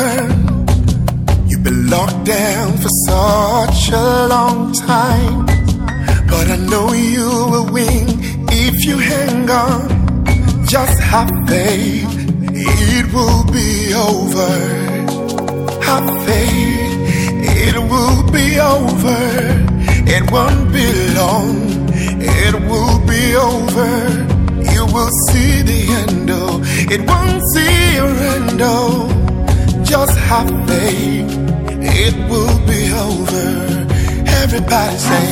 broken. You've been locked down for such a long time, but I know you will win if you hang on. Just have faith, it will be over. Have faith, it will be over. It won't be long, it will be over. You will see the end, oh, it won't see your end, oh. Just have faith, it will be over. Everybody say,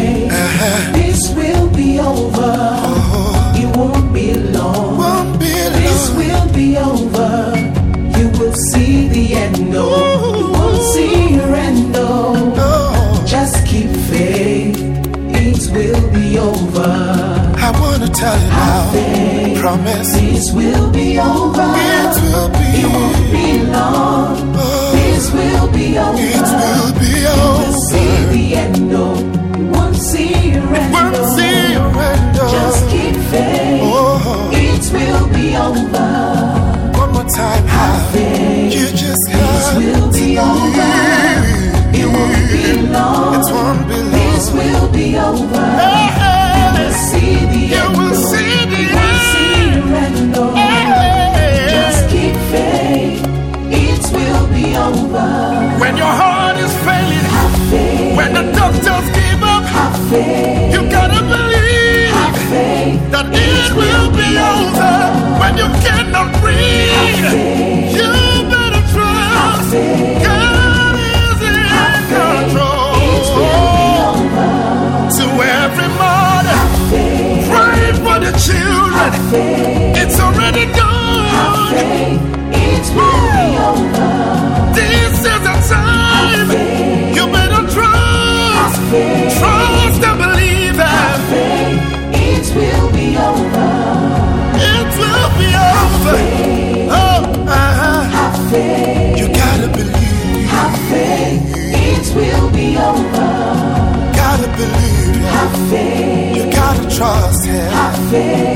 this will be over. It won't be long. This will be over. You will see the end, oh. You won't see your end, oh. Just keep faith, it will be over. I wanna tell you now, promise. This will be over. It will be. It won't be long. This will be over. It will be You over. will see the end, oh. You won't see your end, Won't oh. see your end, oh. Just keep faith. It will be over. One more time, Have faith. you just This got will be over. It won't be long. It won't be long. This will be over. You will see the end, will oh. see the You won't see your end, oh. Just keep faith. It will be over. When your heart is failing, Have faith. when the doctors give up, Have faith. you gotta believe Have faith. that it will be over. When you cannot breathe, you better trust God is in control. It will be over. To every mother, pray for the children. It's already done. It will be over. This is a time you better trust. Trust and believe that It will be over. it will be over. Oh, Have faith. you gotta believe. Have faith. It will be over. Gotta believe. Have faith. You gotta trust Him. Have faith.